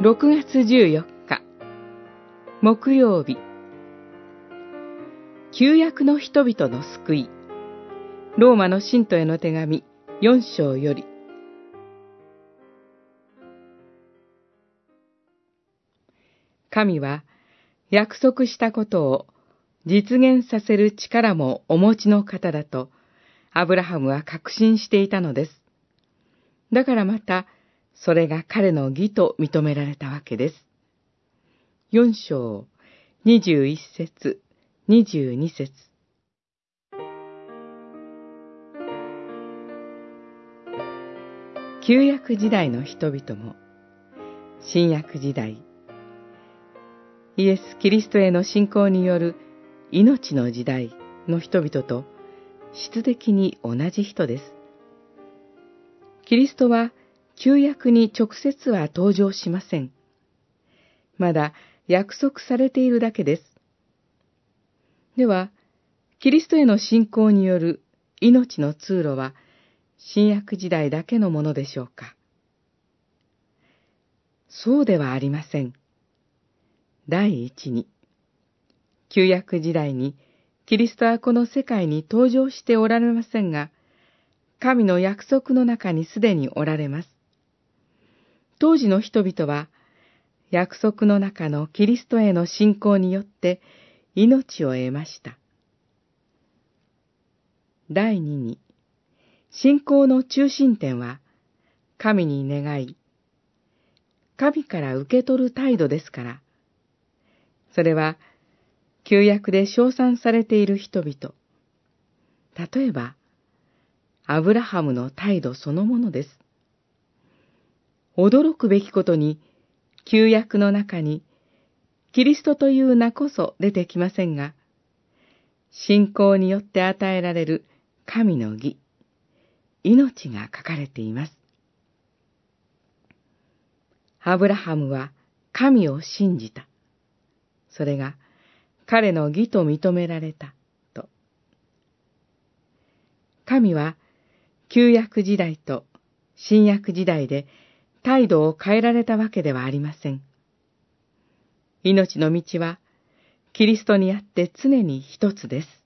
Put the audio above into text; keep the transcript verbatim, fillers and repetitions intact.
ろくがつじゅうよっか、木曜日。旧約の人々の救い。ローマの信徒への手紙よん章より。神は約束したことを実現させる力もお持ちの方だと、アブラハムは確信していたのです。だからまた、それが彼の義と認められたわけです。よん章にじゅういっ節、にじゅうに節。旧約時代の人々も、新約時代、イエス・キリストへの信仰による命の時代の人々と質的に同じ人です。キリストは旧約に直接は登場しません。まだ約束されているだけです。では、キリストへの信仰による命の通路は新約時代だけのものでしょうか。そうではありません。第一に、旧約時代にキリストはこの世界に登場しておられませんが、神の約束の中にすでにおられます。当時の人々は、約束の中のキリストへの信仰によって命を得ました。第二に、信仰の中心点は、神に願い、神から受け取る態度ですから、それは、旧約で称賛されている人々、例えば、アブラハムの態度そのものです。驚くべきことに、旧約の中に、キリストという名こそ出てきませんが、信仰によって与えられる神の義、命が書かれています。アブラハムは神を信じた。それが彼の義と認められたと。神は旧約時代と新約時代で態度を変えられたわけではありません。命の道はキリストにあって常に一つです。